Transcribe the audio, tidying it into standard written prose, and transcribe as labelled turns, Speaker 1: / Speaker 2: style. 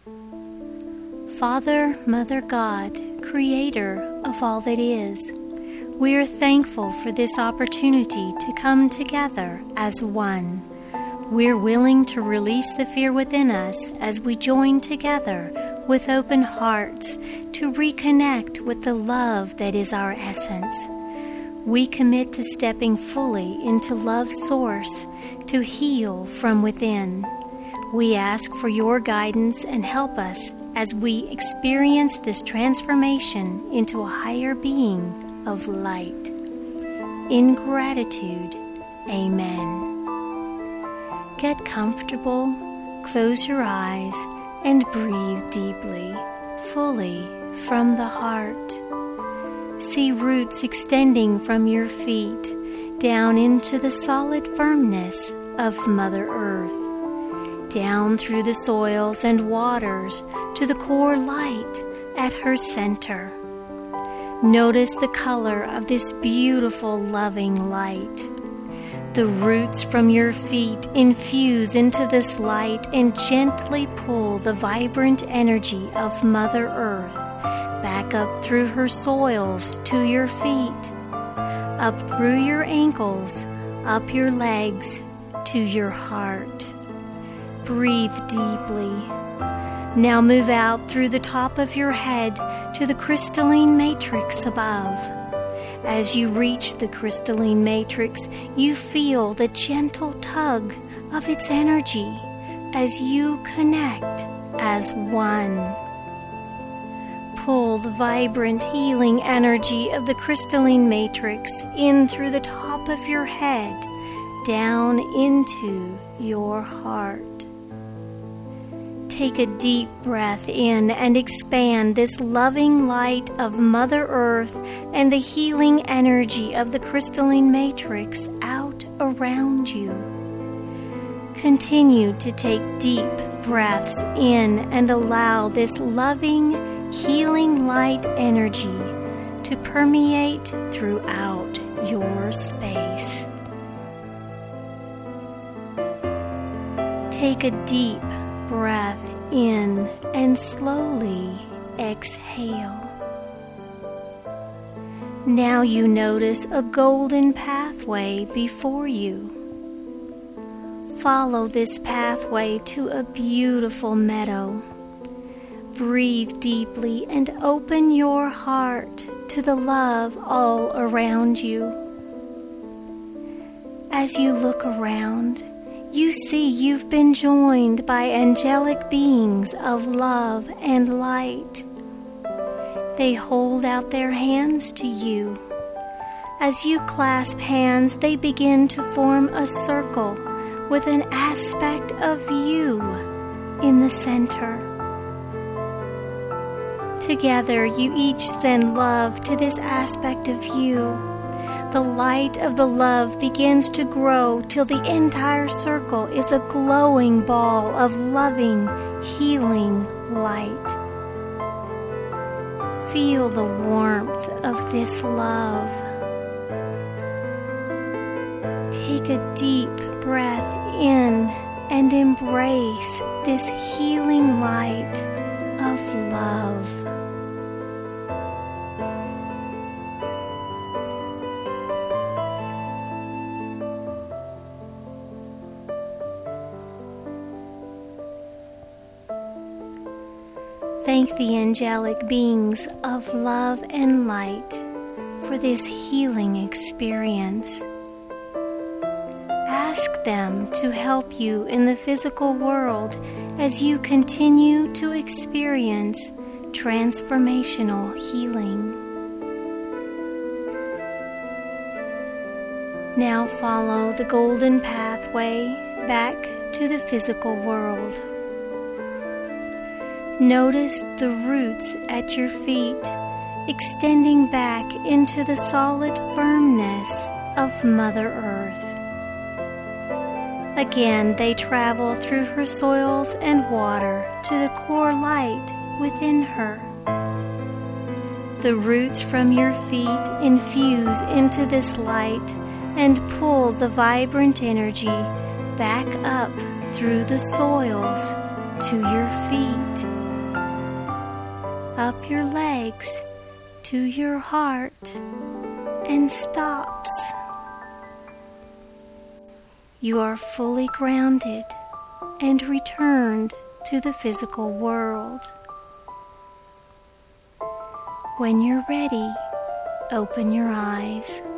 Speaker 1: Father, Mother God, Creator of all that is, we are thankful for this opportunity to come together as one. We're willing to release the fear within us as we join together with open hearts to reconnect with the love that is our essence. We commit to stepping fully into love's source to heal from within. We ask for your guidance and help us as we experience this transformation into a higher being of light. In gratitude, Amen. Get comfortable, close your eyes, and breathe deeply, fully from the heart. See roots extending from your feet down into the solid firmness of Mother Earth, down through the soils and waters to the core light at her center. Notice the color of this beautiful, loving light. The roots from your feet infuse into this light and gently pull the vibrant energy of Mother Earth back up through her soils to your feet, up through your ankles, up your legs, to your heart. Breathe deeply. Now move out through the top of your head to the crystalline matrix above. As you reach the crystalline matrix, you feel the gentle tug of its energy as you connect as one. Pull the vibrant healing energy of the crystalline matrix in through the top of your head, down into your heart. Take a deep breath in and expand this loving light of Mother Earth and the healing energy of the crystalline matrix out around you. Continue to take deep breaths in and allow this loving, healing light energy to permeate throughout your space. Take a deep breath in and slowly exhale. Now you notice a golden pathway before you. Follow this pathway to a beautiful meadow. Breathe deeply and open your heart to the love all around you. As you look around, you see you've been joined by angelic beings of love and light. They hold out their hands to you. As you clasp hands, they begin to form a circle with an aspect of you in the center. Together, you each send love to this aspect of you. The light of the love begins to grow till the entire circle is a glowing ball of loving, healing light. Feel the warmth of this love. Take a deep breath in and embrace this healing light of love. Thank the angelic beings of love and light for this healing experience. Ask them to help you in the physical world as you continue to experience transformational healing. Now follow the golden pathway back to the physical world. Notice the roots at your feet extending back into the solid firmness of Mother Earth. Again, they travel through her soils and water to the core light within her. The roots from your feet infuse into this light and pull the vibrant energy back up through the soils to your feet. up your legs to your heart and stops. You are fully grounded and returned to the physical world. When you're ready, open your eyes.